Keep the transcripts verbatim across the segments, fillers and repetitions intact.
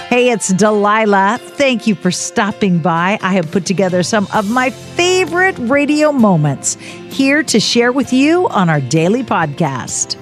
Hey, it's Delilah. Thank you for stopping by. I have put together some of my favorite radio moments here to share with you on our daily podcast.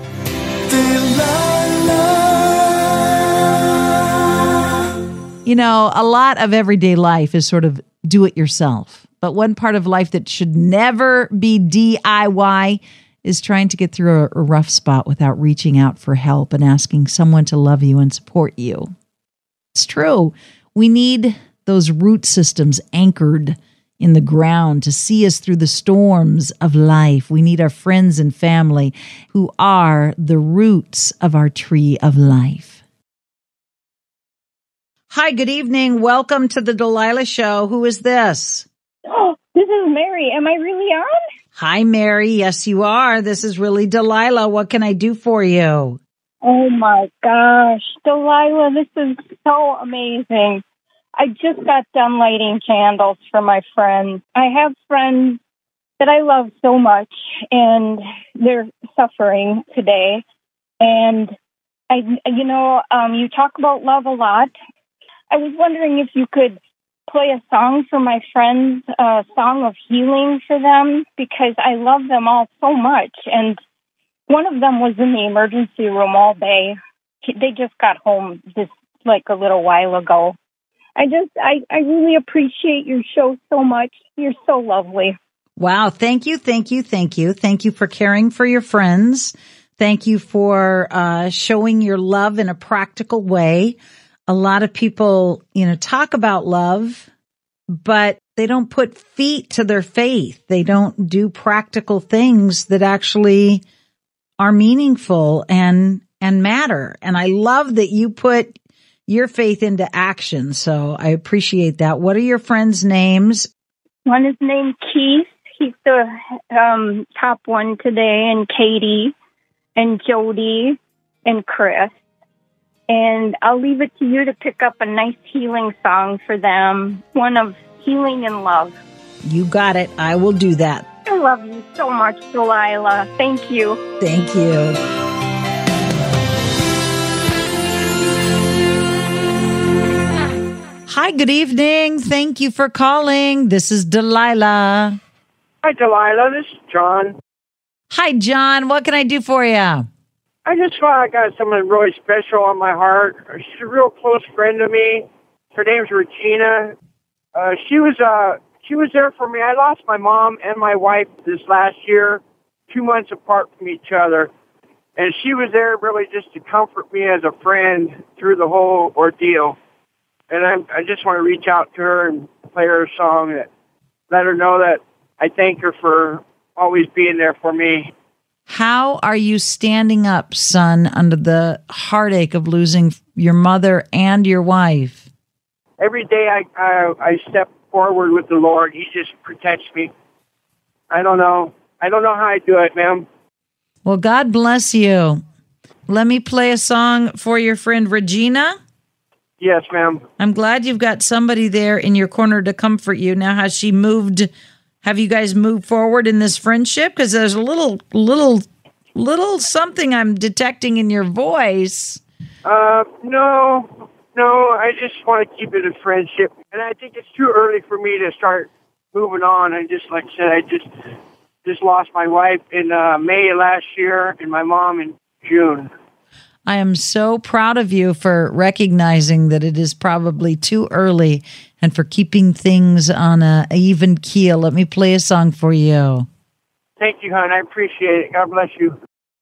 Delilah. You know, a lot of everyday life is sort of do it yourself. But one part of life that should never be D I Y is trying to get through a, a rough spot without reaching out for help and asking someone to love you and support you. It's true. We need those root systems anchored in the ground to see us through the storms of life. We need our friends and family who are the roots of our tree of life. Hi, good evening. Welcome to the Delilah Show. Who is this? Oh, this is Mary. Am I really on? Hi, Mary. Yes, you are. This is really Delilah. What can I do for you? Oh, my gosh. Delilah, this is so amazing. I just got done lighting candles for my friends. I have friends that I love so much, and they're suffering today. And, I, you know, um, you talk about love a lot. I was wondering if you could play a song for my friends, a song of healing for them, because I love them all so much. And one of them was in the emergency room all day. They just got home just like a little while ago. I just, I, I really appreciate your show so much. You're so lovely. Wow. Thank you. Thank you. Thank you. Thank you for caring for your friends. Thank you for uh, showing your love in a practical way. A lot of people, you know, talk about love, but they don't put feet to their faith. They don't do practical things that actually are meaningful and, and matter. And I love that you put your faith into action. So I appreciate that. What are your friends' names? One is named Keith. He's the um, top one today, and Katie and Jody and Chris. And I'll leave it to you to pick up a nice healing song for them, one of healing and love. You got it. I will do that. I love you so much, Delilah. Thank you. Thank you. Hi, good evening. Thank you for calling. This is Delilah. Hi, Delilah. This is John. Hi, John. What can I do for you? I just thought I got someone really special on my heart. She's a real close friend of me. Her name's Regina. Uh, she was uh, she was there for me. I lost my mom and my wife this last year, two months apart from each other. And she was there really just to comfort me as a friend through the whole ordeal. And I, I just want to reach out to her and play her a song that let her know that I thank her for always being there for me. How are you standing up, son, under the heartache of losing your mother and your wife? Every day I, I I step forward with the Lord. He just protects me. I don't know. I don't know how I do it, ma'am. Well, God bless you. Let me play a song for your friend Regina. Yes, ma'am. I'm glad you've got somebody there in your corner to comfort you. Now, has she moved? Have you guys moved forward in this friendship? Because there's a little, little, little something I'm detecting in your voice. Uh, no, no. I just want to keep it a friendship, and I think it's too early for me to start moving on. I just, like I said, I just just lost my wife in uh, May last year, and my mom in June. I am so proud of you for recognizing that it is probably too early and for keeping things on a even keel. Let me play a song for you. Thank you, hon. I appreciate it. God bless you.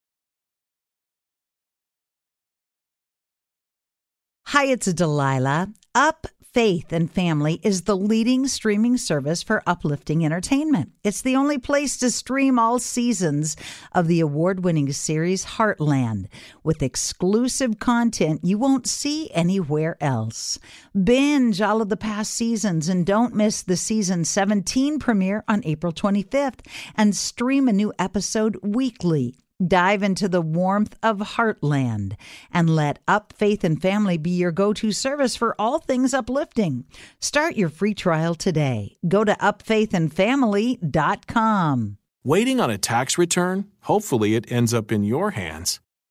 Hi, it's Delilah. Up, Faith and Family is the leading streaming service for uplifting entertainment. It's the only place to stream all seasons of the award-winning series Heartland with exclusive content you won't see anywhere else. Binge all of the past seasons and don't miss the season seventeen premiere on April twenty-fifth and stream a new episode weekly. Dive into the warmth of Heartland and let Up, Faith and Family be your go-to service for all things uplifting. Start your free trial today. Go to up faith and family dot com. Waiting on a tax return? Hopefully it ends up in your hands.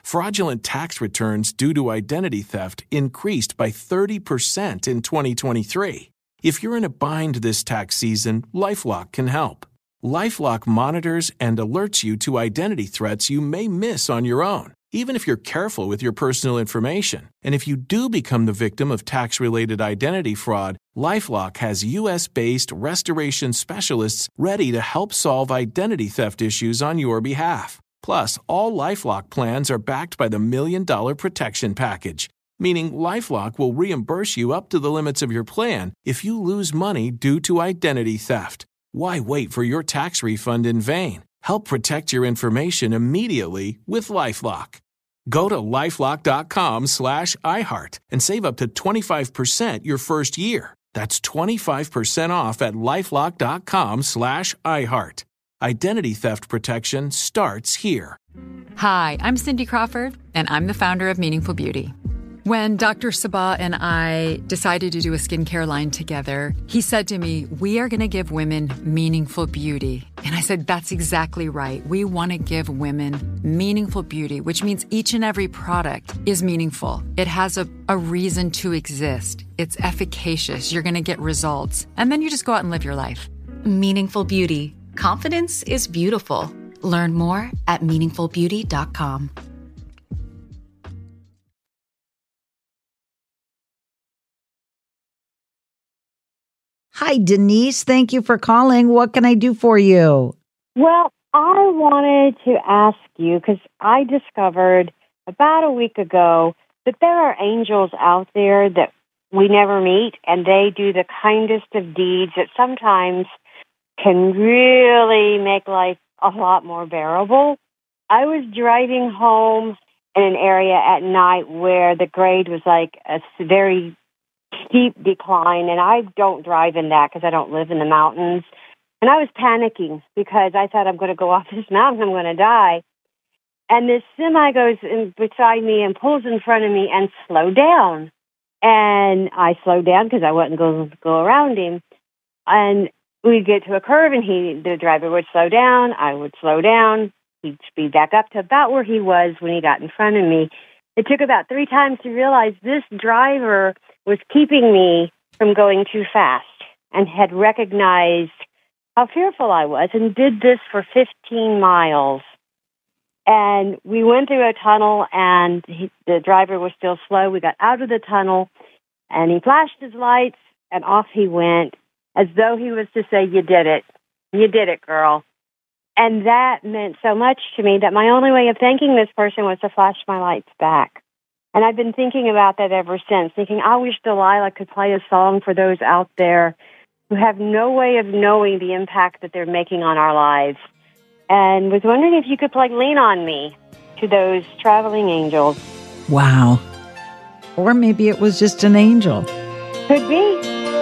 Fraudulent tax returns due to identity theft increased by thirty percent in twenty twenty-three. If you're in a bind this tax season, LifeLock can help. LifeLock monitors and alerts you to identity threats you may miss on your own, even if you're careful with your personal information. And if you do become the victim of tax-related identity fraud, LifeLock has U S-based restoration specialists ready to help solve identity theft issues on your behalf. Plus, all LifeLock plans are backed by the Million Dollar Protection Package, meaning LifeLock will reimburse you up to the limits of your plan if you lose money due to identity theft. Why wait for your tax refund in vain? Help protect your information immediately with LifeLock. Go to LifeLock.com slash iHeart and save up to twenty-five percent your first year. That's twenty-five percent off at LifeLock.com slash iHeart. Identity theft protection starts here. Hi, I'm Cindy Crawford, and I'm the founder of Meaningful Beauty. When Doctor Sabah and I decided to do a skincare line together, he said to me, we are going to give women meaningful beauty. And I said, that's exactly right. We want to give women meaningful beauty, which means each and every product is meaningful. It has a, a reason to exist. It's efficacious. You're going to get results. And then you just go out and live your life. Meaningful Beauty. Confidence is beautiful. Learn more at meaningful beauty dot com. Hi, Denise. Thank you for calling. What can I do for you? Well, I wanted to ask you, because I discovered about a week ago that there are angels out there that we never meet, and they do the kindest of deeds that sometimes can really make life a lot more bearable. I was driving home in an area at night where the grade was like a very steep decline, and I don't drive in that because I don't live in the mountains. And I was panicking because I thought, I'm going to go off this mountain, I'm going to die. And this semi goes in beside me and pulls in front of me and slowed down. And I slowed down because I wasn't going to go around him. And we'd get to a curve, and he, the driver would slow down. I would slow down. He'd speed back up to about where he was when he got in front of me. It took about three times to realize this driver was keeping me from going too fast and had recognized how fearful I was and did this for fifteen miles. And we went through a tunnel, and he, the driver was still slow. We got out of the tunnel, and he flashed his lights, and off he went, as though he was to say, you did it. You did it, girl. And that meant so much to me that my only way of thanking this person was to flash my lights back. And I've been thinking about that ever since, thinking, I wish Delilah could play a song for those out there who have no way of knowing the impact that they're making on our lives. And was wondering if you could play Lean on Me to those traveling angels. Wow. Or maybe it was just an angel. Could be.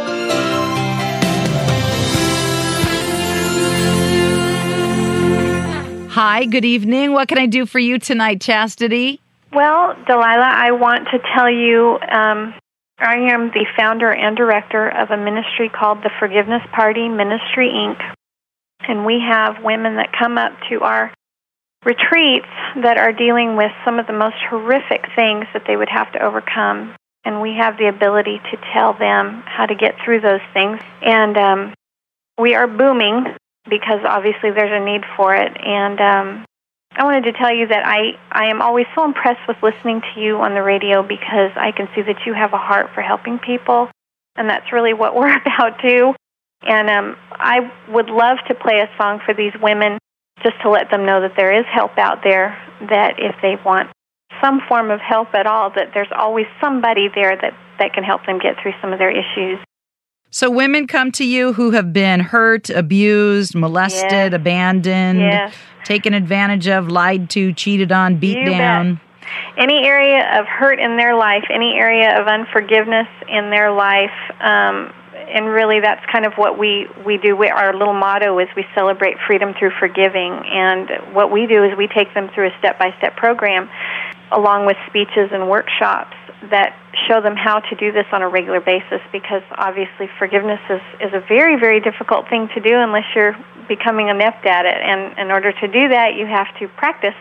Hi, good evening. What can I do for you tonight, Chastity? Well, Delilah, I want to tell you um, I am the founder and director of a ministry called the Forgiveness Party Ministry, Incorporated. And we have women that come up to our retreats that are dealing with some of the most horrific things that they would have to overcome. And we have the ability to tell them how to get through those things. And um, we are booming because obviously there's a need for it. And um, I wanted to tell you that I, I am always so impressed with listening to you on the radio because I can see that you have a heart for helping people. And that's really what we're about too. And um, I would love to play a song for these women just to let them know that there is help out there, that if they want some form of help at all, that there's always somebody there that, that can help them get through some of their issues. So women come to you who have been hurt, abused, molested, yes. abandoned, yes. taken advantage of, lied to, cheated on, beat you down. Bet. Any area of hurt in their life, any area of unforgiveness in their life, um, and really that's kind of what we, we do. We, our little motto is we celebrate freedom through forgiving. And what we do is we take them through a step-by-step program along with speeches and workshops that show them how to do this on a regular basis, because obviously forgiveness is, is a very, very difficult thing to do unless you're becoming adept at it. And in order to do that, you have to practice,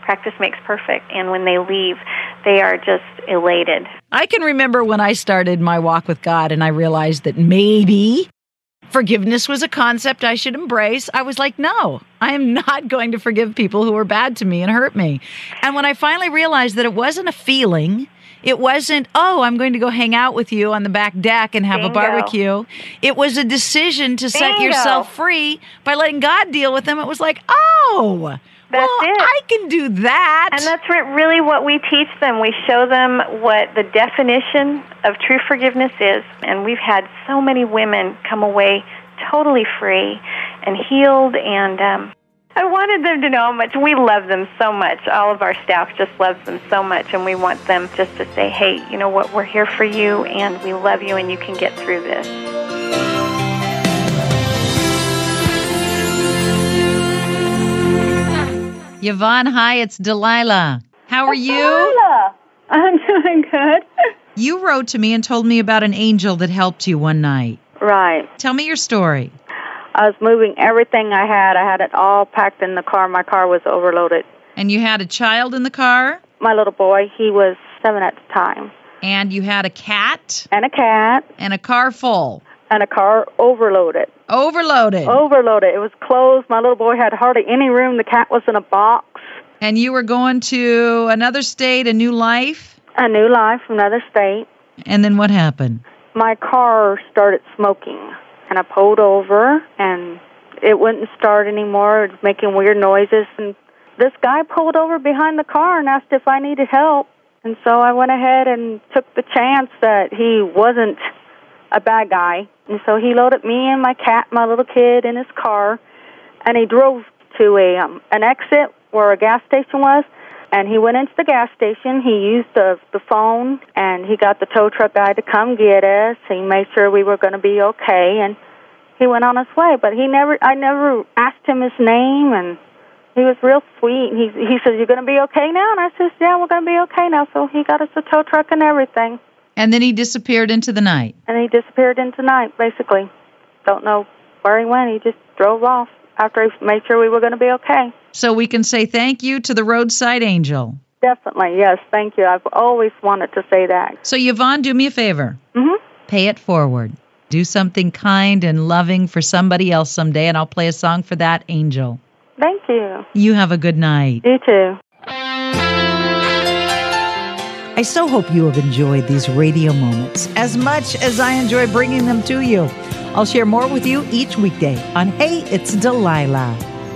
practice makes perfect. And when they leave, they are just elated. I can remember when I started my walk with God and I realized that maybe forgiveness was a concept I should embrace. I was like, no, I am not going to forgive people who were bad to me and hurt me. And when I finally realized that it wasn't a feeling, it wasn't, oh, I'm going to go hang out with you on the back deck and have Bingo. a barbecue. It was a decision to set Bingo. yourself free by letting God deal with them. It was like, oh, That's well, it. I can do that. And that's re- really what we teach them. We show them what the definition of true forgiveness is. And we've had so many women come away totally free and healed. And um, I wanted them to know how much we love them so much. All of our staff just loves them so much. And we want them just to say, hey, you know what, we're here for you, and we love you, and you can get through this. Yvonne, hi, it's Delilah. How are you? Delilah. I'm doing good. You wrote to me and told me about an angel that helped you one night. Right. Tell me your story. I was moving everything I had. I had it all packed in the car. My car was overloaded. And you had a child in the car? My little boy, he was seven at the time. And you had a cat? And a cat. And a car full? And a car overloaded. Overloaded? Overloaded. It was closed. My little boy had hardly any room. The cat was in a box. And you were going to another state, a new life? A new life, another state. And then what happened? My car started smoking. And I pulled over, and it wouldn't start anymore. It was making weird noises. And this guy pulled over behind the car and asked if I needed help. And so I went ahead and took the chance that he wasn't a bad guy. And so he loaded me and my cat, my little kid, in his car, and he drove to a um, an exit where a gas station was. And he went into the gas station. He used the the phone, and he got the tow truck guy to come get us. He made sure we were going to be okay, and he went on his way. But he never, I never asked him his name, and he was real sweet. And he he said, "You're going to be okay now?" And I said, "Yeah, we're going to be okay now." So he got us a tow truck and everything. And then he disappeared into the night. And he disappeared into the night, basically. Don't know where he went. He just drove off after he made sure we were going to be okay. So we can say thank you to the roadside angel. Definitely, yes, thank you. I've always wanted to say that. So Yvonne, do me a favor. Mm-hmm. Pay it forward. Do something kind and loving for somebody else someday, and I'll play a song for that angel. Thank you. You have a good night. You too. I so hope you have enjoyed these radio moments as much as I enjoy bringing them to you. I'll share more with you each weekday on Hey, It's Delilah.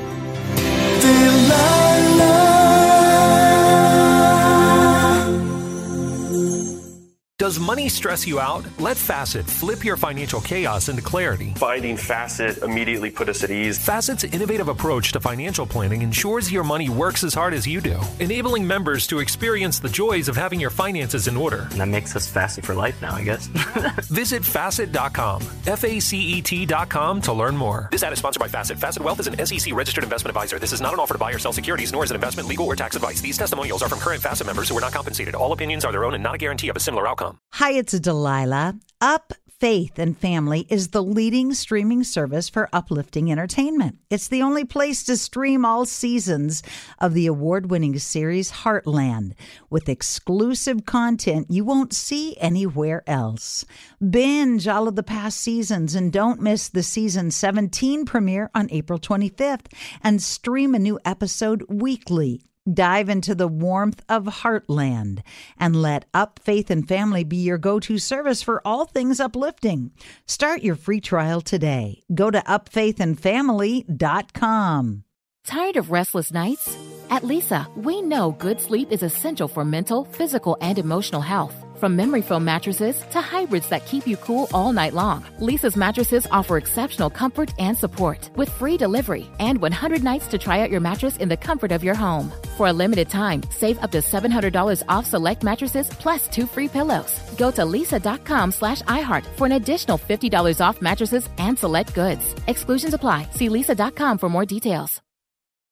Does money stress you out? Let Facet flip your financial chaos into clarity. Finding Facet immediately put us at ease. Facet's innovative approach to financial planning ensures your money works as hard as you do, enabling members to experience the joys of having your finances in order. And that makes us Facet for life now, I guess. Visit facet dot com, F A C E T dot com to learn more. This ad is sponsored by Facet. Facet Wealth is an S E C registered investment advisor. This is not an offer to buy or sell securities, nor is it investment, legal, or tax advice. These testimonials are from current Facet members who are not compensated. All opinions are their own and not a guarantee of a similar outcome. Hi, it's Delilah. Up Faith and Family is the leading streaming service for uplifting entertainment. It's the only place to stream all seasons of the award-winning series Heartland with exclusive content you won't see anywhere else. Binge all of the past seasons and don't miss the season seventeen premiere on April twenty-fifth and stream a new episode weekly. Dive into the warmth of Heartland and let Up Faith and Family be your go-to service for all things uplifting. Start your free trial today. Go to up faith and family dot com. Tired of restless nights? At Leesa, we know good sleep is essential for mental, physical, and emotional health. From memory foam mattresses to hybrids that keep you cool all night long, Leesa's mattresses offer exceptional comfort and support with free delivery and one hundred nights to try out your mattress in the comfort of your home. For a limited time, save up to seven hundred dollars off select mattresses plus two free pillows. Go to leesa.com slash iHeart for an additional fifty dollars off mattresses and select goods. Exclusions apply. See leesa dot com for more details.